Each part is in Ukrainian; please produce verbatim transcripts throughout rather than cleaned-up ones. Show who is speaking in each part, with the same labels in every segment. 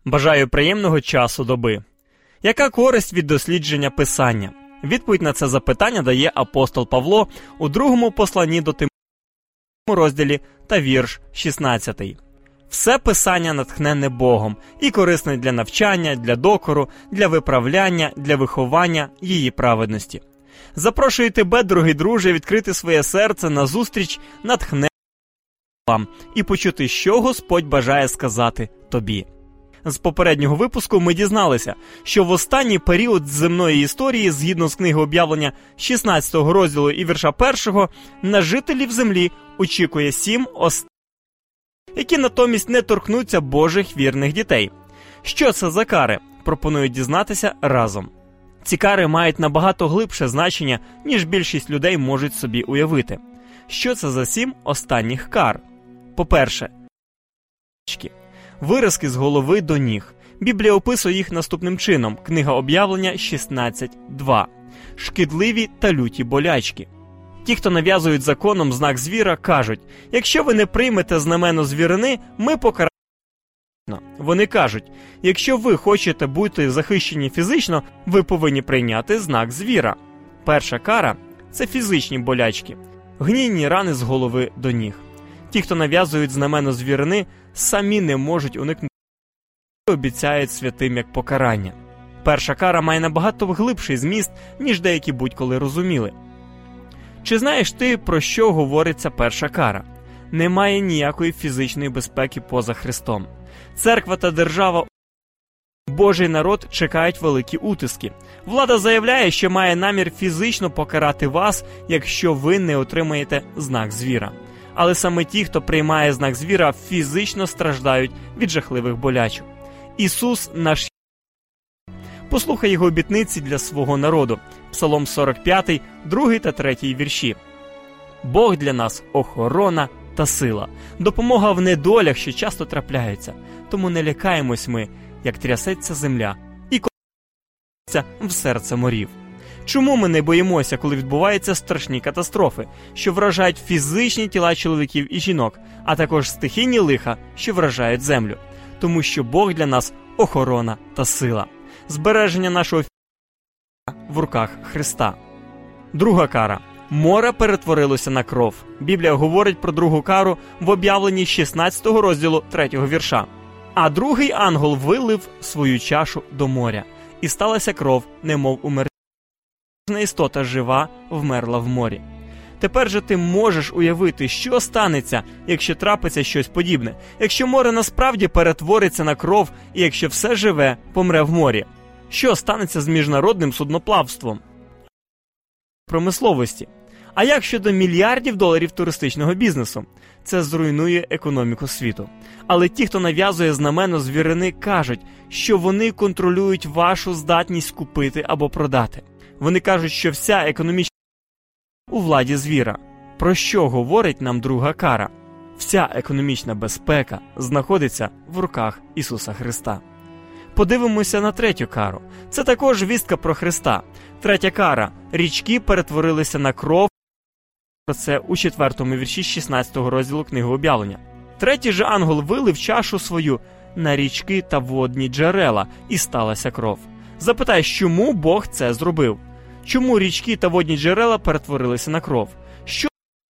Speaker 1: Бажаю приємного часу доби. Яка користь від дослідження Писання? Відповідь на це запитання дає апостол Павло у другому посланні до Тимофія розділі та вірш шістнадцятий. Все Писання натхненне Богом і корисне для навчання, для докору, для виправляння, для виховання її праведності. Запрошую тебе, дорогий друже, відкрити своє серце на зустріч натхненним вам і почути, що Господь бажає сказати тобі. З попереднього випуску ми дізналися, що в останній період земної історії, згідно з книги Об'явлення шістнадцятого розділу і вірша першого, на жителів землі очікує сім останніх, які натомість не торкнуться Божих вірних дітей. Що це за кари? Пропоную дізнатися разом. Ці кари мають набагато глибше значення, ніж більшість людей можуть собі уявити. Що це за сім останніх кар? По-перше, виразки з голови до ніг. Біблія описує їх наступним чином. Книга Об'явлення шістнадцять два. Шкідливі та люті болячки. Ті, хто нав'язують законом знак звіра, кажуть: якщо ви не приймете знамено звірини, ми покараємо. Вони кажуть: якщо ви хочете бути захищені фізично, ви повинні прийняти знак звіра. Перша кара – це фізичні болячки, гнійні рани з голови до ніг. Ті, хто нав'язують знамено звірини, самі не можуть уникнути і обіцяють святим як покарання. Перша кара має набагато глибший зміст, ніж деякі будь-коли розуміли. Чи знаєш ти, про що говориться перша кара? Немає ніякої фізичної безпеки поза Христом. Церква та держава, Божий народ чекають великі утиски. Влада заявляє, що має намір фізично покарати вас, якщо ви не отримаєте знак звіра. Але саме ті, хто приймає знак звіра, фізично страждають від жахливих болячок. Ісус – наш. Послухай його обітниці для свого народу. Псалом сорок п'ятий, другий та третій вірші. Бог для нас – охорона та сила, допомога в недолях, що часто трапляються. Тому не лякаємось ми, як трясеться земля і колиться в серце морів. Чому ми не боїмося, коли відбуваються страшні катастрофи, що вражають фізичні тіла чоловіків і жінок, а також стихійні лиха, що вражають землю? Тому що Бог для нас – охорона та сила. Збереження нашого в руках Христа. Друга кара. Море перетворилося на кров. Біблія говорить про другу кару в Об'явленні шістнадцятого розділу третього вірша. А другий ангел вилив свою чашу до моря, і сталася кров, немов у мертві. Кожна істота жива вмерла в морі. Тепер же ти можеш уявити, що станеться, якщо трапиться щось подібне, якщо море насправді перетвориться на кров, і якщо все живе помре в морі. Що станеться з міжнародним судноплавством? Промисловості. А як щодо мільярдів доларів туристичного бізнесу? Це зруйнує економіку світу. Але ті, хто нав'язує знамено звірини, кажуть, що вони контролюють вашу здатність купити або продати. Вони кажуть, що вся економічна у владі звіра. Про що говорить нам друга кара? Вся економічна безпека знаходиться в руках Ісуса Христа. Подивимося на третю кару. Це також вістка про Христа. Третя кара. Річки перетворилися на кров. Про це у четвертому вірші шістнадцятого розділу книги Об'явлення. Третій же ангел вилив чашу свою на річки та водні джерела, і сталася кров. Запитай, чому Бог це зробив? Чому річки та водні джерела перетворилися на кров? Що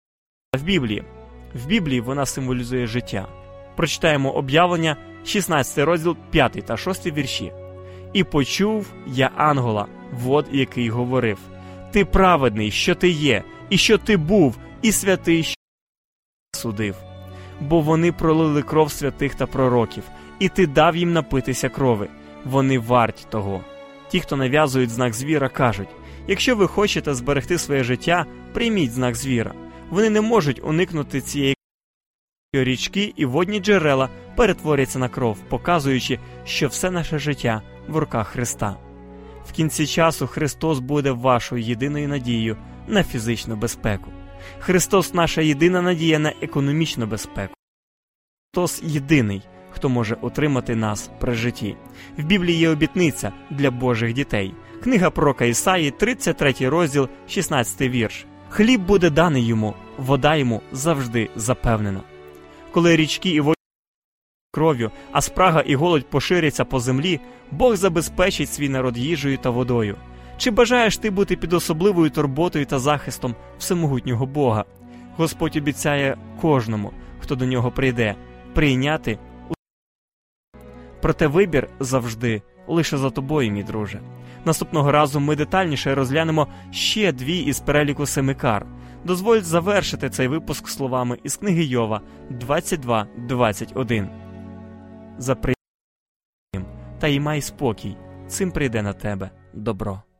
Speaker 1: в Біблії? В Біблії вона символізує життя. Прочитаємо Об'явлення, шістнадцятий розділ, п'ятий та шостий вірші. «І почув я ангела, вод, який говорив: ти праведний, що ти є, і що ти був, і святий, що судив. Бо вони пролили кров святих та пророків, і ти дав їм напитися крови. Вони варті того». Ті, хто нав'язують знак звіра, кажуть: якщо ви хочете зберегти своє життя, прийміть знак звіра. Вони не можуть уникнути цієї крови. Річки і водні джерела перетворяться на кров, показуючи, що все наше життя в руках Христа. В кінці часу Христос буде вашою єдиною надією на фізичну безпеку. Христос – наша єдина надія на економічну безпеку. Христос – єдиний, хто може утримати нас при житті. В Біблії є обітниця для Божих дітей. Книга пророка Ісаї, тридцять третій розділ, шістнадцятий вірш. «Хліб буде даний йому, вода йому завжди запевнена». Коли річки і воді кров'ю, а спрага і голод поширяться по землі, Бог забезпечить свій народ їжею та водою. Чи бажаєш ти бути під особливою турботою та захистом всемогутнього Бога? Господь обіцяє кожному, хто до нього прийде, прийняти. Проте вибір завжди лише за тобою, мій друже. Наступного разу ми детальніше розглянемо ще дві із переліку семи кар. Дозволь завершити цей випуск словами із книги Йова двадцять два двадцять один. «Запри та й май спокій, цим прийде на тебе добро».